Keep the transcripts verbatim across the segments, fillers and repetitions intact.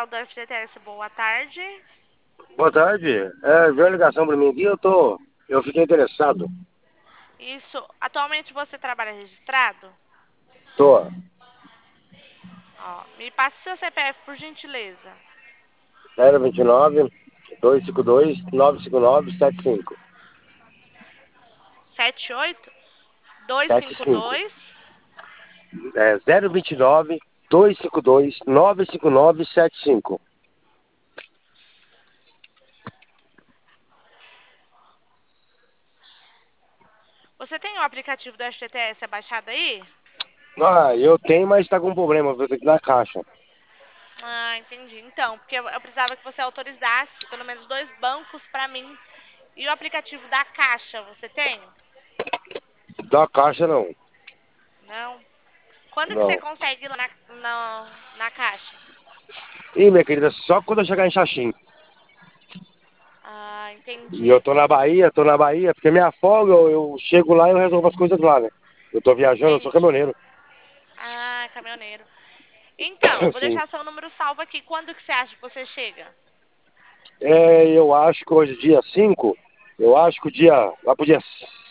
Central do F G T S, boa tarde. Boa tarde. É, veio a ligação para mim aqui, eu tô. Eu fiquei interessado. Isso. Atualmente você trabalha registrado? Tô. Ó, me passe seu C P F, por gentileza. zero vinte e nove, dois cinco dois, nove cinco nove, sete cinco. sete oito dois sete cinco cinco. dois. É zero vinte e nove, dois cinco dois, nove cinco nove, sete cinco. Você tem o aplicativo do F G T S abaixado aí? Ah, eu tenho, mas tá com um problema, vou ter que ir na caixa. Ah, entendi. Então, porque eu eu precisava que você autorizasse pelo menos dois bancos pra mim. E o aplicativo da Caixa, você tem? Da caixa não. Não. Quando que você Não. consegue ir lá na, na, na Caixa? Ih, minha querida, só quando eu chegar em Xaxim. Ah, E eu entendi. tô na Bahia, tô na Bahia, porque minha folga, eu, eu chego lá e eu resolvo as coisas lá, né? Eu tô viajando, eu sou Entendi. caminhoneiro. Ah, caminhoneiro. Então, vou Sim. deixar seu número salvo aqui. Quando que você acha que você chega? É, eu acho que hoje, dia cinco, eu acho que o dia, lá pro dia,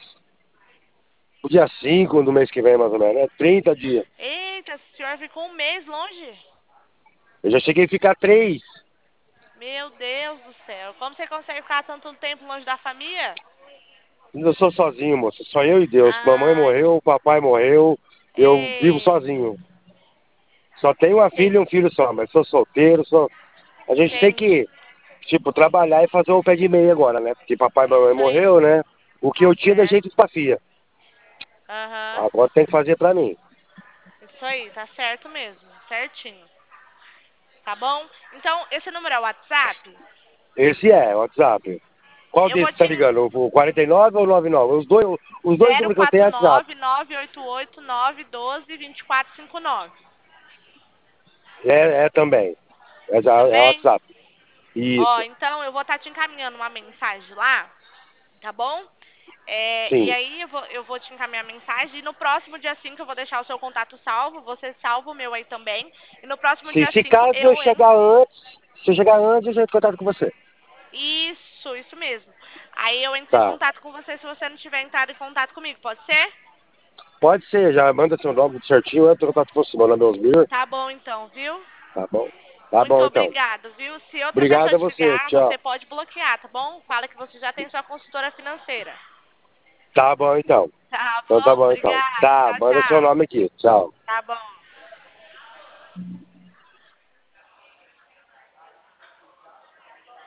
o dia cinco do mês que vem, mais ou menos, né? trinta dias. Eita, o senhor ficou um mês longe? Eu já cheguei a ficar três. Meu Deus do céu. Como você consegue ficar tanto tempo longe da família? Eu sou sozinho, moça, só eu e Deus. Mamãe Ah, morreu, papai morreu, eu vivo eita. sozinho. Só tenho uma filha e Enten- um filho só, mas sou solteiro, sou... A gente tem que, Entendi. tipo, trabalhar e fazer o pé de meia agora, né? Porque papai e mamãe Isso aí. morreu, né? O que Tá eu tinha, eu deixei certo. tudo pra filha. Aham. Agora tem que fazer pra mim. Isso aí, tá certo mesmo. Certinho. Tá bom? Então, esse número é o WhatsApp? Esse é, o WhatsApp. Qual Eu vou desses tá te. ligando? O quarenta e nove ou o noventa e nove? Os dois, os dois zero números que eu tenho quatro é WhatsApp. nove nove oito oito nove um dois dois quatro cinco nove. É, é também. É, já- é Também? WhatsApp. Ó, Isso. então eu vou estar te encaminhando uma mensagem lá, tá bom? É, e Sim. aí eu vou, eu vou te encaminhar a mensagem. E no próximo dia cinco eu vou deixar o seu contato salvo. Você salva o meu aí também. E no próximo Se, dia se cinco caso eu eu entro. chegar antes, se eu chegar antes, eu já entro em contato com você. Isso, isso mesmo. Aí eu entro em Tá. contato com você se você não tiver entrado em contato comigo, pode ser? Pode ser, já manda seu nome certinho, eu entro em contato com você. Meu nome é Osmir. Tá bom então, viu? Tá bom. Tá Muito bom, então. obrigado, viu? Se outra Obrigado pessoa a te você. ligar, Tchau. você pode bloquear, tá bom? Fala que você já tem sua consultora financeira. Tá bom, então. Tá Então tá bom? bom, então. Obrigada. Tá, Tchau, manda seu tchau. nome aqui. Tchau. Tá bom.